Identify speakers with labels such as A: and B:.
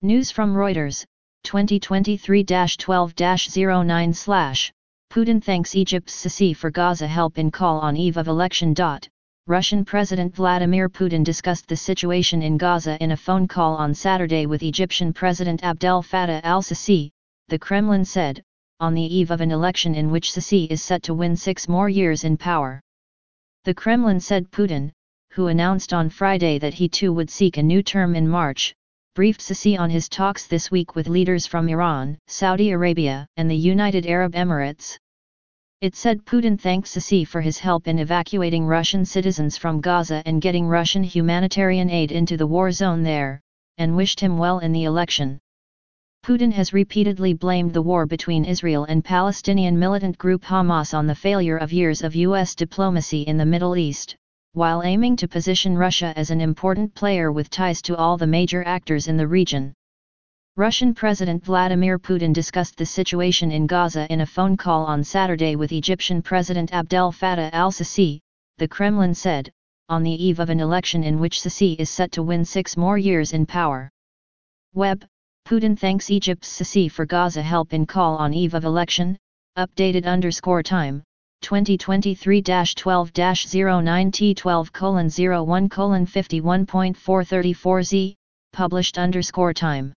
A: News from Reuters, 2023-12-09/. Putin thanks Egypt's Sisi for Gaza help in call on eve of election. Russian President Vladimir Putin discussed the situation in Gaza in a phone call on Saturday with Egyptian President Abdel Fattah al-Sisi, the Kremlin said, on the eve of an election in which Sisi is set to win 6 more years in power. The Kremlin said Putin, who announced on Friday that he too would seek a new term in March, briefed Sisi on his talks this week with leaders from Iran, Saudi Arabia, and the United Arab Emirates. It said Putin thanked Sisi for his help in evacuating Russian citizens from Gaza and getting Russian humanitarian aid into the war zone there, and wished him well in the election. Putin has repeatedly blamed the war between Israel and Palestinian militant group Hamas on the failure of years of U.S. diplomacy in the Middle East, while aiming to position Russia as an important player with ties to all the major actors in the region. Russian President Vladimir Putin discussed the situation in Gaza in a phone call on Saturday with Egyptian President Abdel Fattah al-Sisi, the Kremlin said, on the eve of an election in which Sisi is set to win 6 more years in power. Web, Putin thanks Egypt's Sisi for Gaza help in call on eve of election, updated_time, 2023-12-09 T12:01:51.434Z, published_time.